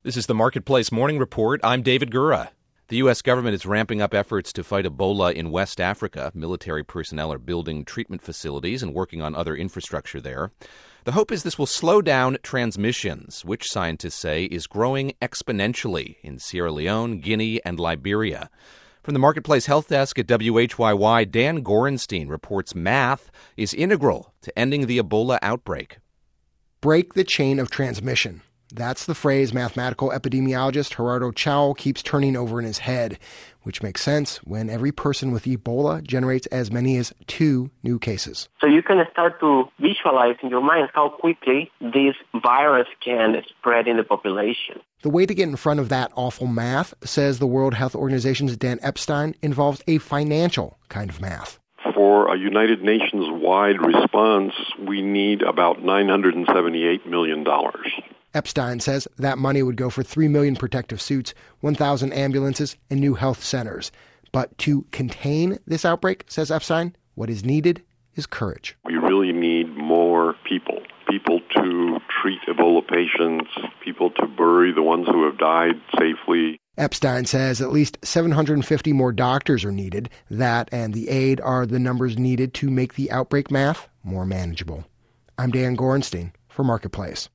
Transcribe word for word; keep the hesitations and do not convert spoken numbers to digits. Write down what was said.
This is the Marketplace Morning Report. I'm David Gura. The U S government is ramping up efforts to fight Ebola in West Africa. Military personnel are building treatment facilities and working on other infrastructure there. The hope is this will slow down transmissions, which scientists say is growing exponentially in Sierra Leone, Guinea, and Liberia. From the Marketplace Health Desk at W H Y Y, Dan Gorenstein reports math is integral to ending the Ebola outbreak. Break the chain of transmission. That's the phrase mathematical epidemiologist Gerardo Chao keeps turning over in his head, which makes sense when every person with Ebola generates as many as two new cases. So you can start to visualize in your mind how quickly this virus can spread in the population. The way to get in front of that awful math, says the World Health Organization's Dan Epstein, involves a financial kind of math. For a United Nations-wide response, we need about nine hundred seventy-eight million dollars. Epstein says that money would go for three million protective suits, one thousand ambulances, and new health centers. But to contain this outbreak, says Epstein, what is needed is courage. We really need more people, people to treat Ebola patients, people to bury the ones who have died safely. Epstein says at least seven hundred fifty more doctors are needed. That and the aid are the numbers needed to make the outbreak math more manageable. I'm Dan Gorenstein for Marketplace.